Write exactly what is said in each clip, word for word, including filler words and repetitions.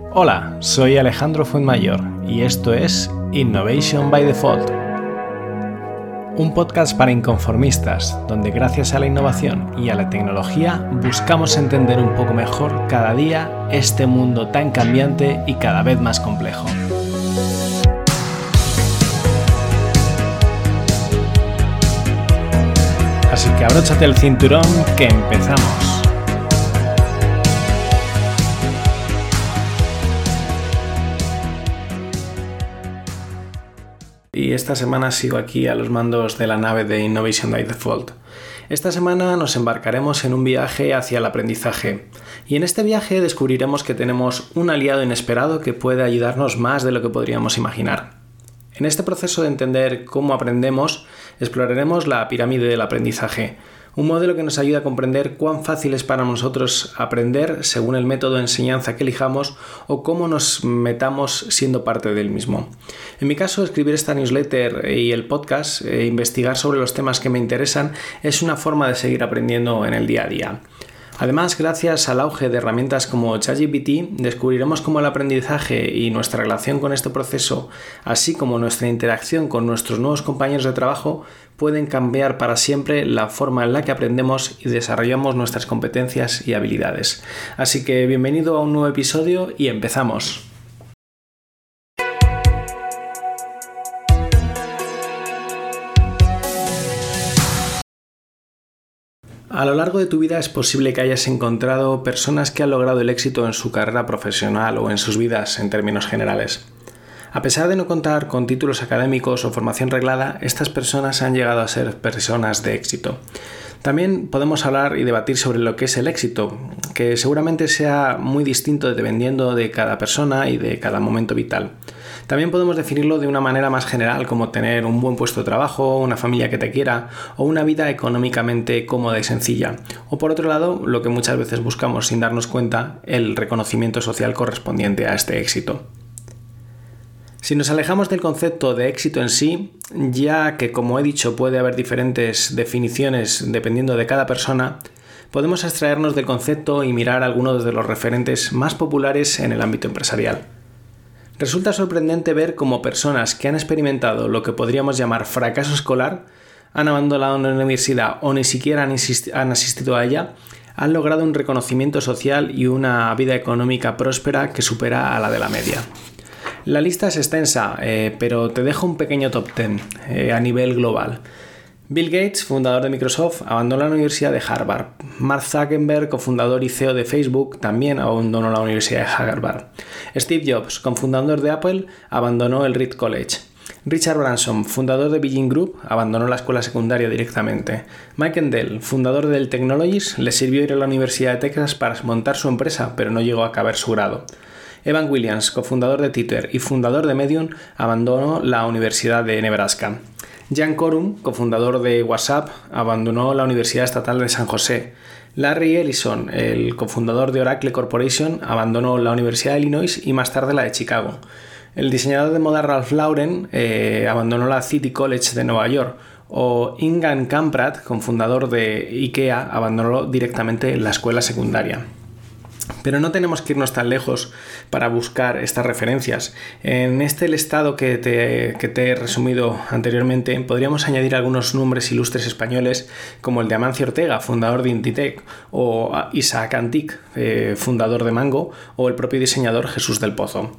Hola, soy Alejandro Fuenmayor y esto es Innovation by Default, un podcast para inconformistas donde gracias a la innovación y a la tecnología buscamos entender un poco mejor cada día este mundo tan cambiante y cada vez más complejo. Así que abróchate el cinturón que empezamos. Y esta semana sigo aquí a los mandos de la nave de Innovation by Default. Esta semana nos embarcaremos en un viaje hacia el aprendizaje y en este viaje descubriremos que tenemos un aliado inesperado que puede ayudarnos más de lo que podríamos imaginar. En este proceso de entender cómo aprendemos, exploraremos la pirámide del aprendizaje, un modelo que nos ayuda a comprender cuán fácil es para nosotros aprender según el método de enseñanza que elijamos o cómo nos metamos siendo parte del mismo. En mi caso, escribir esta newsletter y el podcast, e investigar sobre los temas que me interesan, es una forma de seguir aprendiendo en el día a día. Además, gracias al auge de herramientas como ChatGPT, descubriremos cómo el aprendizaje y nuestra relación con este proceso, así como nuestra interacción con nuestros nuevos compañeros de trabajo, pueden cambiar para siempre la forma en la que aprendemos y desarrollamos nuestras competencias y habilidades. Así que bienvenido a un nuevo episodio y empezamos. A lo largo de tu vida es posible que hayas encontrado personas que han logrado el éxito en su carrera profesional o en sus vidas en términos generales. A pesar de no contar con títulos académicos o formación reglada, estas personas han llegado a ser personas de éxito. También podemos hablar y debatir sobre lo que es el éxito, que seguramente sea muy distinto dependiendo de cada persona y de cada momento vital. También podemos definirlo de una manera más general, como tener un buen puesto de trabajo, una familia que te quiera o una vida económicamente cómoda y sencilla. O por otro lado, lo que muchas veces buscamos sin darnos cuenta, el reconocimiento social correspondiente a este éxito. Si nos alejamos del concepto de éxito en sí, ya que como he dicho puede haber diferentes definiciones dependiendo de cada persona, podemos abstraernos del concepto y mirar algunos de los referentes más populares en el ámbito empresarial. Resulta sorprendente ver cómo personas que han experimentado lo que podríamos llamar fracaso escolar, han abandonado una universidad o ni siquiera han, insist- han asistido a ella, han logrado un reconocimiento social y una vida económica próspera que supera a la de la media. La lista es extensa, eh, pero te dejo un pequeño top diez eh, a nivel global. Bill Gates, fundador de Microsoft, abandonó la Universidad de Harvard. Mark Zuckerberg, cofundador y C E O de Facebook, también abandonó la Universidad de Harvard. Steve Jobs, cofundador de Apple, abandonó el Reed College. Richard Branson, fundador de Virgin Group, abandonó la escuela secundaria directamente. Mike Endell, fundador de Dell Technologies, le sirvió ir a la Universidad de Texas para montar su empresa, pero no llegó a acabar su grado. Evan Williams, cofundador de Twitter y fundador de Medium, abandonó la Universidad de Nebraska. Jan Korum, cofundador de WhatsApp, abandonó la Universidad Estatal de San José. Larry Ellison, el cofundador de Oracle Corporation, abandonó la Universidad de Illinois y más tarde la de Chicago. El diseñador de moda Ralph Lauren eh, abandonó la City College de Nueva York. O Ingan Kamprad, cofundador de IKEA, abandonó directamente la escuela secundaria. Pero no tenemos que irnos tan lejos para buscar estas referencias. En este listado que te, que te he resumido anteriormente, podríamos añadir algunos nombres ilustres españoles como el de Amancio Ortega, fundador de Inditec, o Isaac Antic, eh, fundador de Mango, o el propio diseñador Jesús del Pozo.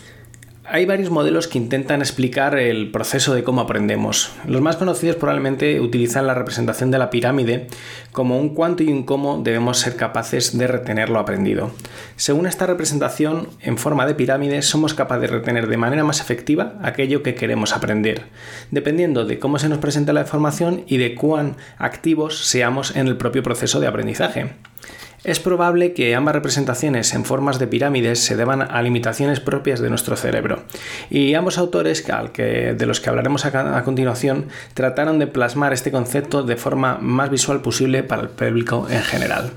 Hay varios modelos que intentan explicar el proceso de cómo aprendemos. Los más conocidos probablemente utilizan la representación de la pirámide como un cuánto y un cómo debemos ser capaces de retener lo aprendido. Según esta representación, en forma de pirámide, somos capaces de retener de manera más efectiva aquello que queremos aprender, dependiendo de cómo se nos presenta la información y de cuán activos seamos en el propio proceso de aprendizaje. Es probable que ambas representaciones en formas de pirámides se deban a limitaciones propias de nuestro cerebro, y ambos autores, de los que hablaremos a continuación, trataron de plasmar este concepto de forma más visual posible para el público en general.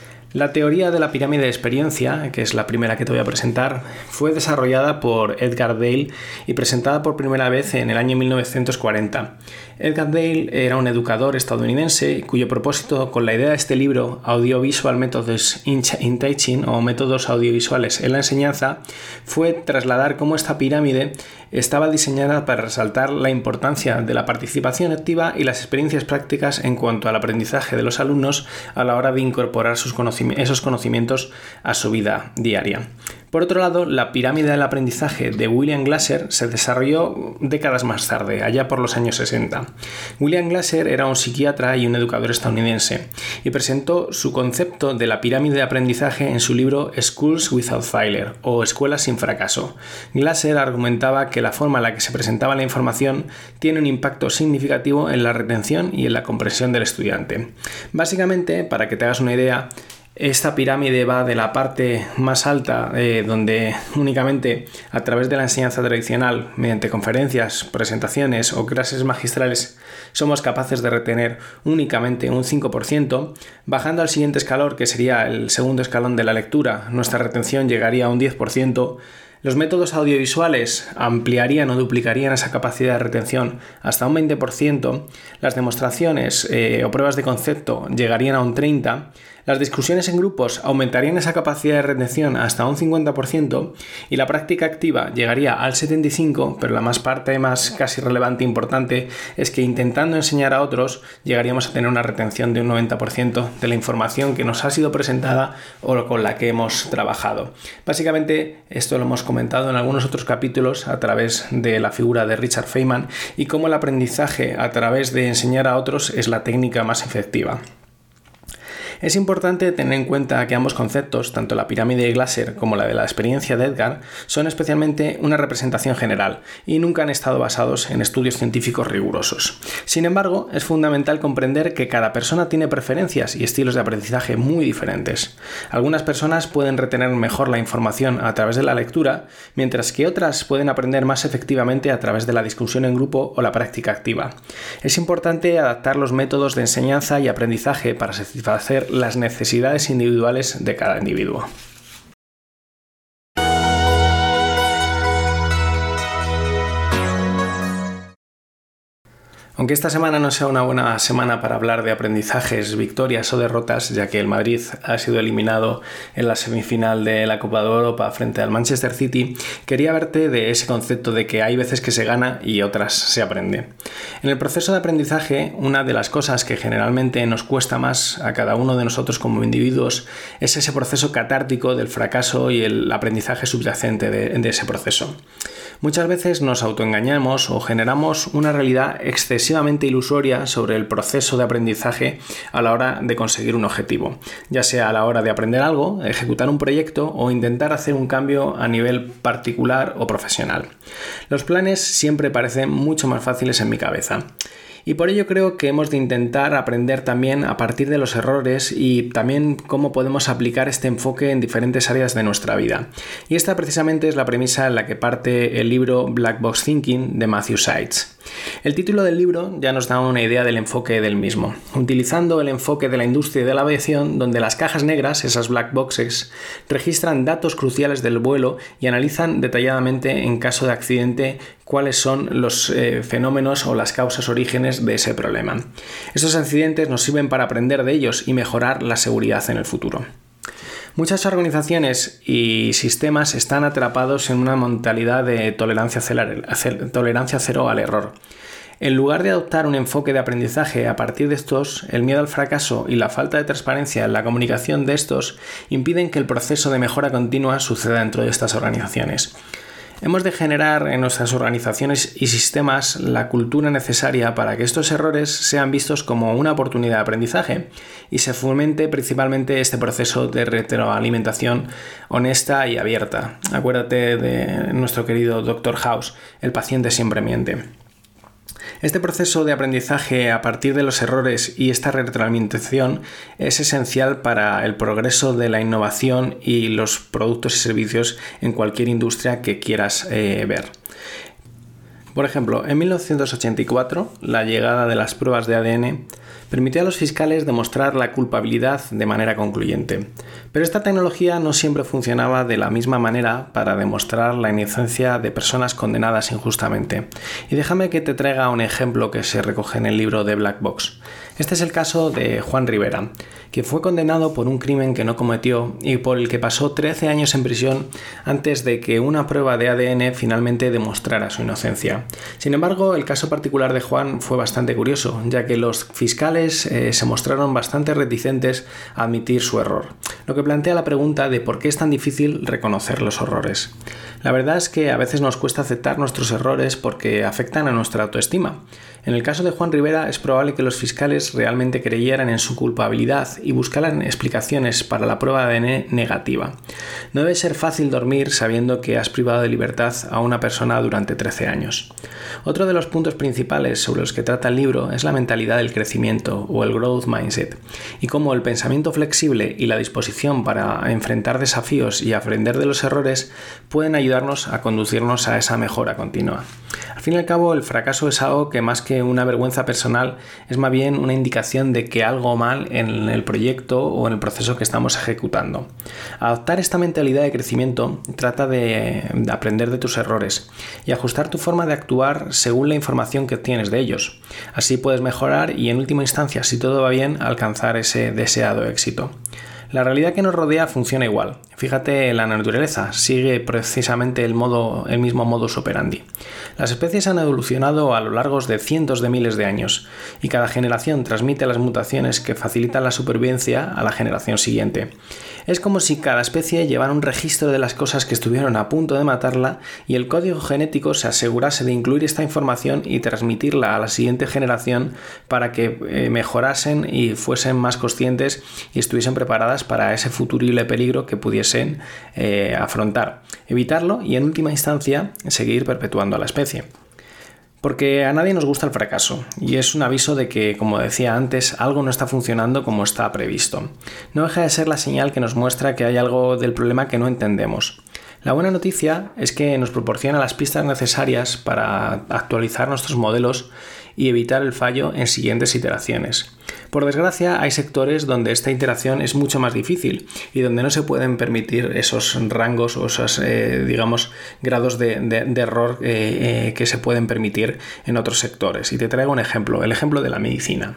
La teoría de la pirámide de experiencia, que es la primera que te voy a presentar, fue desarrollada por Edgar Dale y presentada por primera vez en el año mil novecientos cuarenta. Edgar Dale era un educador estadounidense cuyo propósito con la idea de este libro, Audiovisual Methods in Teaching o Métodos Audiovisuales en la Enseñanza, fue trasladar cómo esta pirámide estaba diseñada para resaltar la importancia de la participación activa y las experiencias prácticas en cuanto al aprendizaje de los alumnos a la hora de incorporar sus conocimientos, esos conocimientos a su vida diaria. Por otro lado, la pirámide del aprendizaje de William Glasser se desarrolló décadas más tarde, allá por los años sesenta. William Glasser era un psiquiatra y un educador estadounidense y presentó su concepto de la pirámide de aprendizaje en su libro Schools Without Failure o Escuelas sin fracaso. Glasser argumentaba que la forma en la que se presentaba la información tiene un impacto significativo en la retención y en la comprensión del estudiante. Básicamente, para que te hagas una idea, esta pirámide va de la parte más alta, eh, donde únicamente a través de la enseñanza tradicional, mediante conferencias, presentaciones o clases magistrales, somos capaces de retener únicamente un cinco por ciento, bajando al siguiente escalón, que sería el segundo escalón de la lectura, nuestra retención llegaría a un diez por ciento. Los métodos audiovisuales ampliarían o duplicarían esa capacidad de retención hasta un veinte por ciento, las demostraciones eh, o pruebas de concepto llegarían a un treinta por ciento, las discusiones en grupos aumentarían esa capacidad de retención hasta un cincuenta por ciento y la práctica activa llegaría al setenta y cinco por ciento, pero la más parte más casi relevante e importante es que intentando enseñar a otros llegaríamos a tener una retención de un noventa por ciento de la información que nos ha sido presentada o con la que hemos trabajado. Básicamente esto lo hemos comentado en algunos otros capítulos a través de la figura de Richard Feynman y cómo el aprendizaje a través de enseñar a otros es la técnica más efectiva. Es importante tener en cuenta que ambos conceptos, tanto la pirámide de Glasser como la de la experiencia de Edgar, son especialmente una representación general y nunca han estado basados en estudios científicos rigurosos. Sin embargo, es fundamental comprender que cada persona tiene preferencias y estilos de aprendizaje muy diferentes. Algunas personas pueden retener mejor la información a través de la lectura, mientras que otras pueden aprender más efectivamente a través de la discusión en grupo o la práctica activa. Es importante adaptar los métodos de enseñanza y aprendizaje para satisfacer las necesidades individuales de cada individuo. Aunque esta semana no sea una buena semana para hablar de aprendizajes, victorias o derrotas, ya que el Madrid ha sido eliminado en la semifinal de la Copa de Europa frente al Manchester City, quería verte de ese concepto de que hay veces que se gana y otras se aprende. En el proceso de aprendizaje, una de las cosas que generalmente nos cuesta más a cada uno de nosotros como individuos es ese proceso catártico del fracaso y el aprendizaje subyacente de, de ese proceso. Muchas veces nos autoengañamos o generamos una realidad excesivamente ilusoria sobre el proceso de aprendizaje a la hora de conseguir un objetivo, ya sea a la hora de aprender algo, ejecutar un proyecto o intentar hacer un cambio a nivel particular o profesional. Los planes siempre parecen mucho más fáciles en mi cabeza. Y por ello creo que hemos de intentar aprender también a partir de los errores y también cómo podemos aplicar este enfoque en diferentes áreas de nuestra vida. Y esta precisamente es la premisa en la que parte el libro Black Box Thinking de Matthew Sides. El título del libro ya nos da una idea del enfoque del mismo, utilizando el enfoque de la industria de la aviación, donde las cajas negras, esas black boxes, registran datos cruciales del vuelo y analizan detalladamente en caso de accidente cuáles son los eh, fenómenos o las causas orígenes de ese problema. Estos accidentes nos sirven para aprender de ellos y mejorar la seguridad en el futuro. Muchas organizaciones y sistemas están atrapados en una mentalidad de tolerancia cero al error. En lugar de adoptar un enfoque de aprendizaje a partir de estos, el miedo al fracaso y la falta de transparencia en la comunicación de estos impiden que el proceso de mejora continua suceda dentro de estas organizaciones. Hemos de generar en nuestras organizaciones y sistemas la cultura necesaria para que estos errores sean vistos como una oportunidad de aprendizaje y se fomente principalmente este proceso de retroalimentación honesta y abierta. Acuérdate de nuestro querido doctor House, el paciente siempre miente. Este proceso de aprendizaje a partir de los errores y esta retroalimentación es esencial para el progreso de la innovación y los productos y servicios en cualquier industria que quieras eh, ver. Por ejemplo, en mil novecientos ochenta y cuatro, la llegada de las pruebas de A D N permitió a los fiscales demostrar la culpabilidad de manera concluyente. Pero esta tecnología no siempre funcionaba de la misma manera para demostrar la inocencia de personas condenadas injustamente. Y déjame que te traiga un ejemplo que se recoge en el libro de Black Box. Este es el caso de Juan Rivera, quien fue condenado por un crimen que no cometió y por el que pasó trece años en prisión antes de que una prueba de A D N finalmente demostrara su inocencia. Sin embargo, el caso particular de Juan fue bastante curioso, ya que los fiscales eh, se mostraron bastante reticentes a admitir su error, lo que plantea la pregunta de por qué es tan difícil reconocer los errores. La verdad es que a veces nos cuesta aceptar nuestros errores porque afectan a nuestra autoestima. En el caso de Juan Rivera es probable que los fiscales realmente creyeran en su culpabilidad y buscaran explicaciones para la prueba de A D N negativa. No debe ser fácil dormir sabiendo que has privado de libertad a una persona durante trece años. Otro de los puntos principales sobre los que trata el libro es la mentalidad del crecimiento o el growth mindset y cómo el pensamiento flexible y la disposición para enfrentar desafíos y aprender de los errores pueden ayudarnos a conducirnos a esa mejora continua. Al fin y al cabo, el fracaso es algo que más que una vergüenza personal es más bien una indicación de que algo mal en el proyecto o en el proceso que estamos ejecutando. Adoptar esta mentalidad de crecimiento trata de, de aprender de tus errores y ajustar tu forma de actuar según la información que obtienes de ellos. Así puedes mejorar y en última instancia, si todo va bien, alcanzar ese deseado éxito. La realidad que nos rodea funciona igual. Fíjate en la naturaleza, sigue precisamente el, modo, el mismo modus operandi. Las especies han evolucionado a lo largo de cientos de miles de años y cada generación transmite las mutaciones que facilitan la supervivencia a la generación siguiente. Es como si cada especie llevara un registro de las cosas que estuvieron a punto de matarla y el código genético se asegurase de incluir esta información y transmitirla a la siguiente generación para que eh, mejorasen y fuesen más conscientes y estuviesen preparadas para ese futurible peligro que pudiesen eh, afrontar, evitarlo y en última instancia seguir perpetuando a la especie. Porque a nadie nos gusta el fracaso y es un aviso de que, como decía antes, algo no está funcionando como está previsto. No deja de ser la señal que nos muestra que hay algo del problema que no entendemos. La buena noticia es que nos proporciona las pistas necesarias para actualizar nuestros modelos y evitar el fallo en siguientes iteraciones. Por desgracia, hay sectores donde esta iteración es mucho más difícil y donde no se pueden permitir esos rangos o esos, eh, digamos, grados de, de, de error eh, eh, que se pueden permitir en otros sectores. Y te traigo un ejemplo, el ejemplo de la medicina.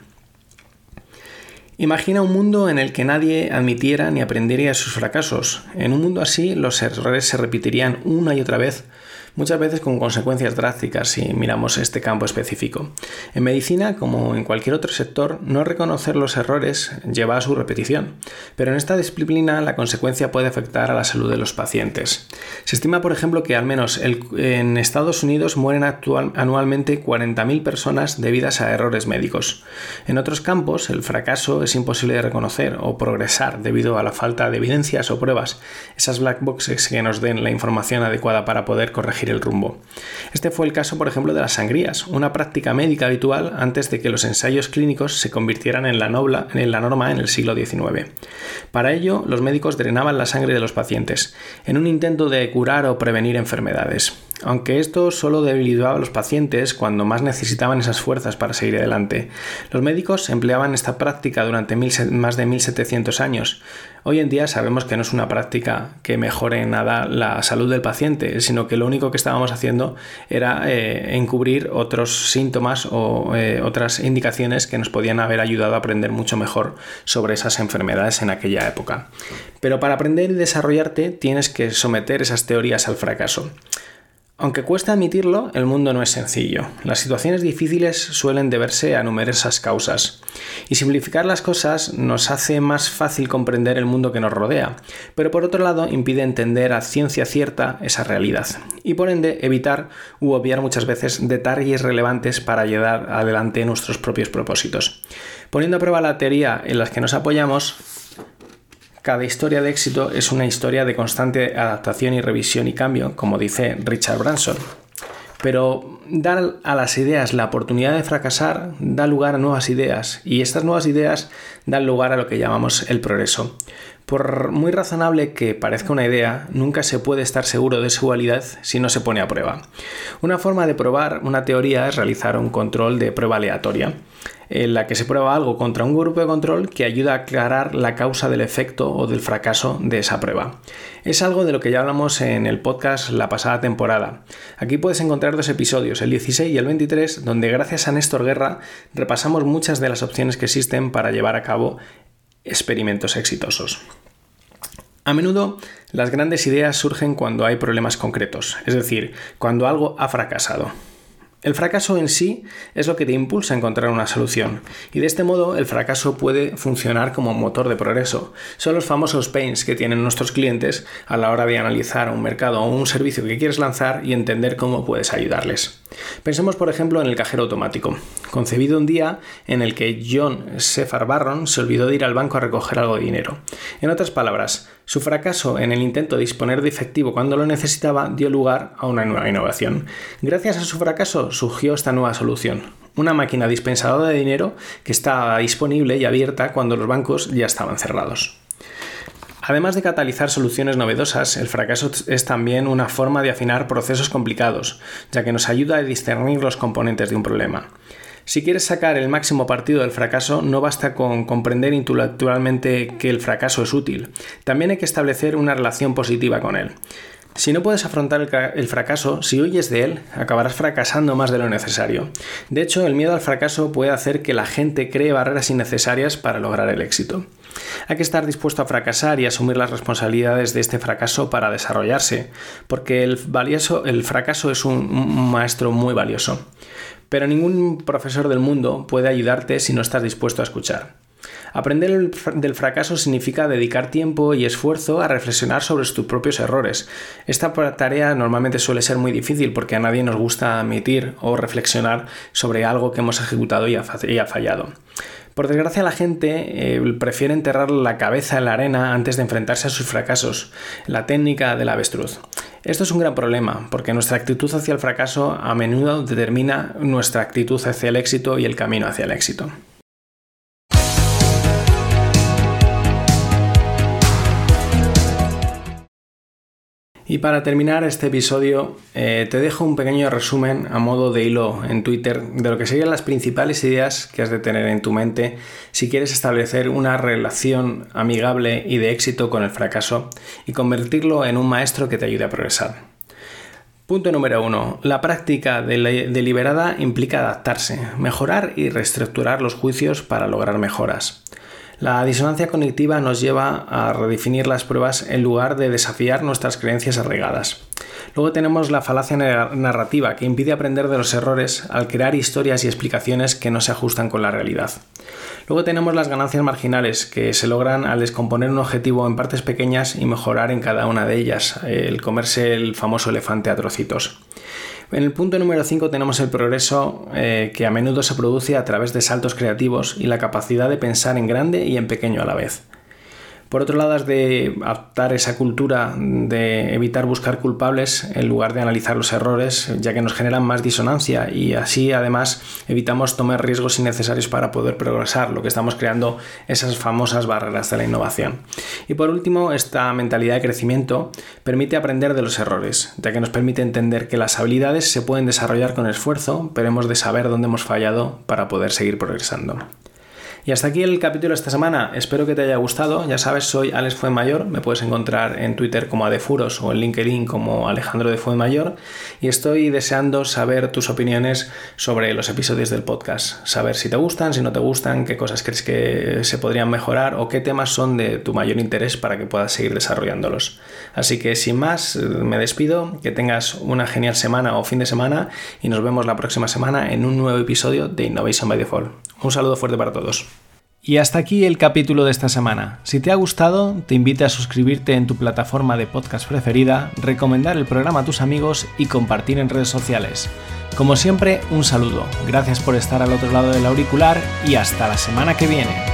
Imagina un mundo en el que nadie admitiera ni aprendería sus fracasos. En un mundo así, los errores se repetirían una y otra vez, muchas veces con consecuencias drásticas si miramos este campo específico. En medicina, como en cualquier otro sector, no reconocer los errores lleva a su repetición, pero en esta disciplina la consecuencia puede afectar a la salud de los pacientes. Se estima, por ejemplo, que al menos el, en Estados Unidos mueren actual, anualmente cuarenta mil personas debidas a errores médicos. En otros campos, el fracaso es imposible de reconocer o progresar debido a la falta de evidencias o pruebas, esas black boxes que nos den la información adecuada para poder corregir el rumbo. Este fue el caso, por ejemplo, de las sangrías, una práctica médica habitual antes de que los ensayos clínicos se convirtieran en la, nobla, en la norma en el siglo diecinueve. Para ello, los médicos drenaban la sangre de los pacientes, en un intento de curar o prevenir enfermedades. Aunque esto solo debilitaba a los pacientes cuando más necesitaban esas fuerzas para seguir adelante. Los médicos empleaban esta práctica durante mil, más de mil setecientos años. Hoy en día sabemos que no es una práctica que mejore en nada la salud del paciente, sino que lo único que estábamos haciendo era eh, encubrir otros síntomas o eh, otras indicaciones que nos podían haber ayudado a aprender mucho mejor sobre esas enfermedades en aquella época. Pero para aprender y desarrollarte tienes que someter esas teorías al fracaso. Aunque cueste admitirlo, el mundo no es sencillo. Las situaciones difíciles suelen deberse a numerosas causas. Y simplificar las cosas nos hace más fácil comprender el mundo que nos rodea, pero por otro lado impide entender a ciencia cierta esa realidad. Y por ende evitar u obviar muchas veces detalles relevantes para llevar adelante nuestros propios propósitos. Poniendo a prueba la teoría en la que nos apoyamos, cada historia de éxito es una historia de constante adaptación y revisión y cambio, como dice Richard Branson. Pero dar a las ideas la oportunidad de fracasar da lugar a nuevas ideas, y estas nuevas ideas dan lugar a lo que llamamos el progreso. Por muy razonable que parezca una idea, nunca se puede estar seguro de su validez si no se pone a prueba. Una forma de probar una teoría es realizar un control de prueba aleatoria. en la que se prueba algo contra un grupo de control que ayuda a aclarar la causa del efecto o del fracaso de esa prueba. Es algo de lo que ya hablamos en el podcast la pasada temporada. Aquí puedes encontrar dos episodios, el dieciséis y el veintitrés, donde gracias a Néstor Guerra repasamos muchas de las opciones que existen para llevar a cabo experimentos exitosos. A menudo, las grandes ideas surgen cuando hay problemas concretos, es decir, cuando algo ha fracasado. El fracaso en sí es lo que te impulsa a encontrar una solución, y de este modo el fracaso puede funcionar como motor de progreso. Son los famosos pains que tienen nuestros clientes a la hora de analizar un mercado o un servicio que quieres lanzar y entender cómo puedes ayudarles. Pensemos, por ejemplo, en el cajero automático, concebido un día en el que John Sefar Barron se olvidó de ir al banco a recoger algo de dinero. En otras palabras, su fracaso en el intento de disponer de efectivo cuando lo necesitaba dio lugar a una nueva innovación. Gracias a su fracaso surgió esta nueva solución, una máquina dispensadora de dinero que estaba disponible y abierta cuando los bancos ya estaban cerrados. Además de catalizar soluciones novedosas, el fracaso es también una forma de afinar procesos complicados, ya que nos ayuda a discernir los componentes de un problema. Si quieres sacar el máximo partido del fracaso, no basta con comprender intelectualmente que el fracaso es útil. También hay que establecer una relación positiva con él. Si no puedes afrontar el fracaso, si huyes de él, acabarás fracasando más de lo necesario. De hecho, el miedo al fracaso puede hacer que la gente cree barreras innecesarias para lograr el éxito. Hay que estar dispuesto a fracasar y asumir las responsabilidades de este fracaso para desarrollarse, porque el, valioso, el fracaso es un, un maestro muy valioso. Pero ningún profesor del mundo puede ayudarte si no estás dispuesto a escuchar. Aprender del fracaso significa dedicar tiempo y esfuerzo a reflexionar sobre tus propios errores. Esta tarea normalmente suele ser muy difícil porque a nadie nos gusta admitir o reflexionar sobre algo que hemos ejecutado y ha fallado. Por desgracia, la gente eh, prefiere enterrar la cabeza en la arena antes de enfrentarse a sus fracasos, la técnica del avestruz. Esto es un gran problema, porque nuestra actitud hacia el fracaso a menudo determina nuestra actitud hacia el éxito y el camino hacia el éxito. Y para terminar este episodio, eh, te dejo un pequeño resumen a modo de hilo en Twitter de lo que serían las principales ideas que has de tener en tu mente si quieres establecer una relación amigable y de éxito con el fracaso y convertirlo en un maestro que te ayude a progresar. Punto número uno. La práctica deliberada implica adaptarse, mejorar y reestructurar los juicios para lograr mejoras. La disonancia cognitiva nos lleva a redefinir las pruebas en lugar de desafiar nuestras creencias arraigadas. Luego tenemos la falacia narrativa, que impide aprender de los errores al crear historias y explicaciones que no se ajustan con la realidad. Luego tenemos las ganancias marginales, que se logran al descomponer un objetivo en partes pequeñas y mejorar en cada una de ellas, el comerse el famoso elefante a trocitos. En el punto número cinco tenemos el progreso eh, que a menudo se produce a través de saltos creativos y la capacidad de pensar en grande y en pequeño a la vez. Por otro lado, has de adaptar esa cultura de evitar buscar culpables en lugar de analizar los errores, ya que nos generan más disonancia y así además evitamos tomar riesgos innecesarios para poder progresar, lo que estamos creando esas famosas barreras de la innovación. Y por último, esta mentalidad de crecimiento permite aprender de los errores, ya que nos permite entender que las habilidades se pueden desarrollar con esfuerzo, pero hemos de saber dónde hemos fallado para poder seguir progresando. Y hasta aquí el capítulo de esta semana. Espero que te haya gustado. Ya sabes, soy Alex Fuenmayor. Me puedes encontrar en Twitter como Adefuros o en LinkedIn como Alejandro de Fuenmayor. Y estoy deseando saber tus opiniones sobre los episodios del podcast. Saber si te gustan, si no te gustan, qué cosas crees que se podrían mejorar o qué temas son de tu mayor interés para que puedas seguir desarrollándolos. Así que sin más, me despido. Que tengas una genial semana o fin de semana y nos vemos la próxima semana en un nuevo episodio de Innovation by Default. Un saludo fuerte para todos. Y hasta aquí el capítulo de esta semana. Si te ha gustado, te invito a suscribirte en tu plataforma de podcast preferida, recomendar el programa a tus amigos y compartir en redes sociales. Como siempre, un saludo. Gracias por estar al otro lado del auricular y hasta la semana que viene.